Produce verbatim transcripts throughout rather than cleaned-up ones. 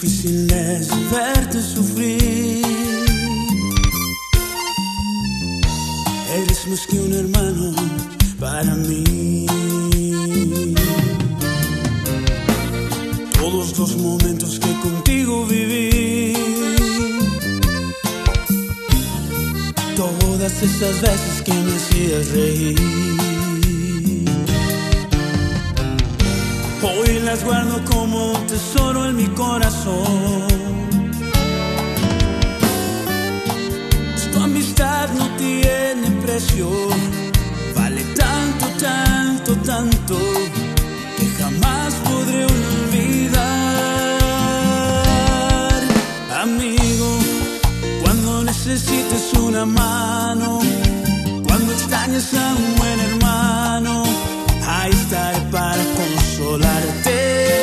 difícil es verte sufrir. Eres más que un hermano para mí. Todos los momentos que contigo viví, todas esas veces que me hacías reír, hoy las guardo como un tesoro en mi corazón. Tu amistad no tiene precio, vale tanto, tanto, tanto, que jamás podré olvidar. Amigo, cuando necesites una mano, cuando extrañes a un buen hermano, ahí estaré para consolarte.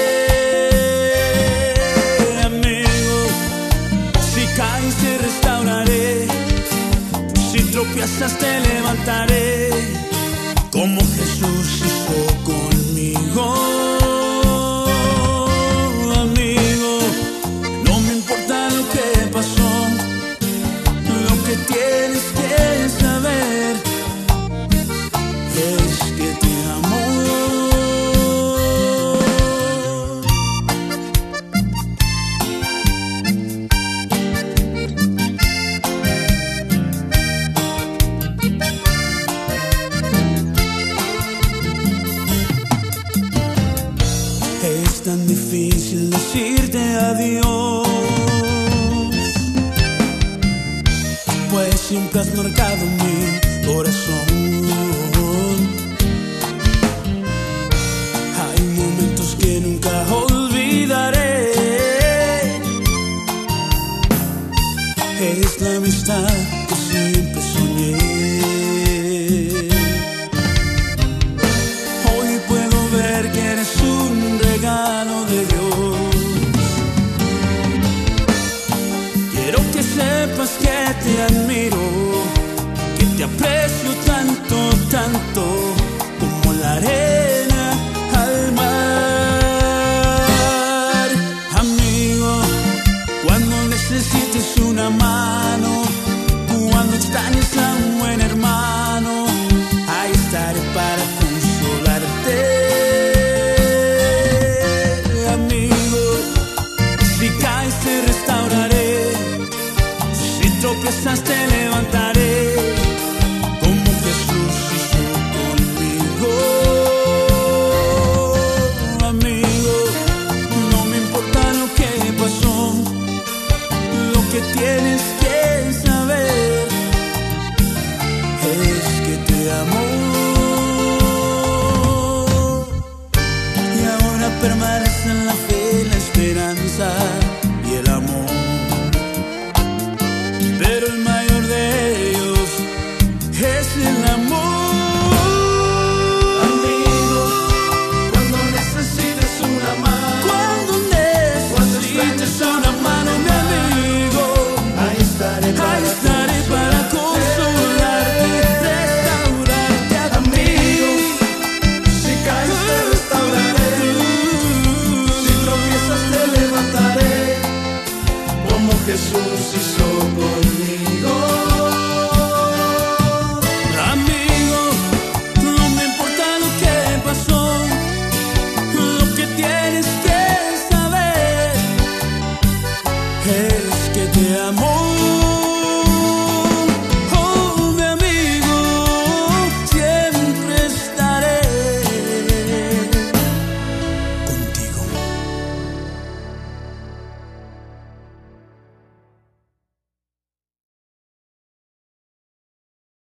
Amigo, si caes te restauraré, si tropiezas te levantaré, como Jesús hizo conmigo. Amigo, no me importa lo que pasó, lo que tienes que saber es que te amo. Es tan difícil decirte adiós, pues siempre has marcado mi corazón. Hay momentos que nunca olvidaré, es la amistad que siempre soñé. Hoy puedo ver que eres un regalo de Dios. Quiero que sepas que te admiro, que te aprecio tanto, tanto, como la arena al mar. Amigo, cuando necesites una mano, cuando extrañes a un buen hermano,